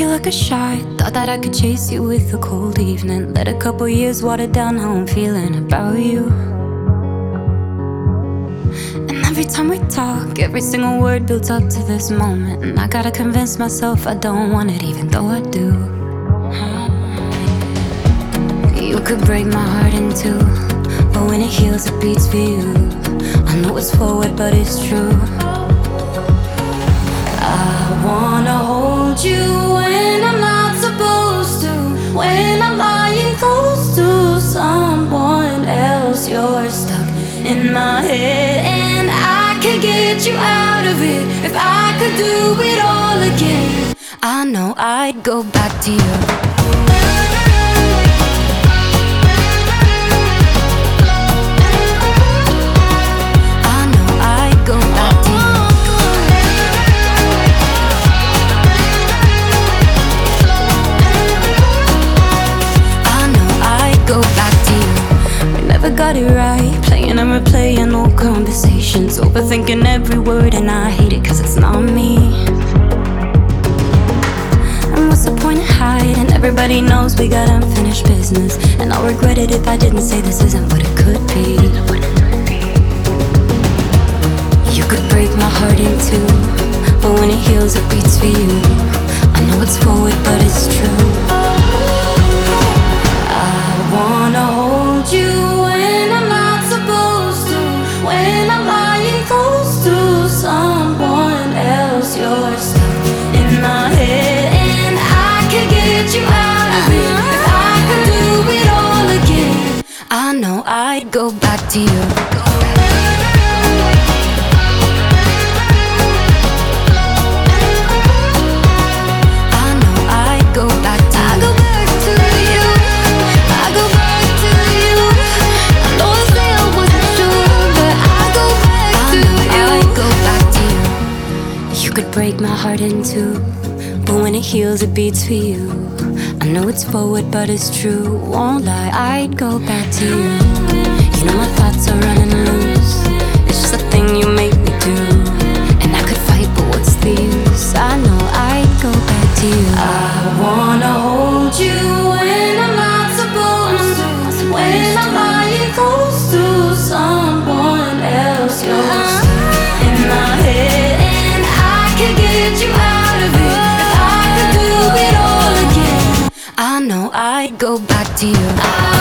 like a shot. Thought that I could chase you with a cold evening. Let a couple years water down how I'm feeling about you. And every time we talk, every single word builds up to this moment. And I gotta convince myself I don't want it, even though I do. You could break my heart in two, but when it heals, it beats for you. I know it's forward, but it's true. I wanna hold you when I'm not supposed to, when I'm lying close to someone else. You're stuck in my head, and I could get you out of it if I could do it all again. I know I'd go back to you. Got it right, playing and replaying old conversations, overthinking every word, and I hate it cause it's not me. And what's the point of hiding? Everybody knows we got unfinished business, and I'll regret it if I didn't say this isn't what it could be. You could break my heart in two, but when it heals it beats for you. I know it's forward but it's true. I wanna hold you when I'm not supposed to, when I'm lying close to someone else. You're stuck in my head, and I could get you out of it if I could do it all again. I know I'd go back to you. Break my heart in two, but when it heals it beats for you. I know it's forward but it's true, won't lie, I'd go back to you. You know my thoughts are running loose, it's just a thing you make me do. And I could fight but what's the use? I know I'd go back to you. I wanna hold you when I'm not supposed to, when I'm lying close to someone else. You're stuck in my head, get you out of it if I could do it all again. I know I'd go back to you.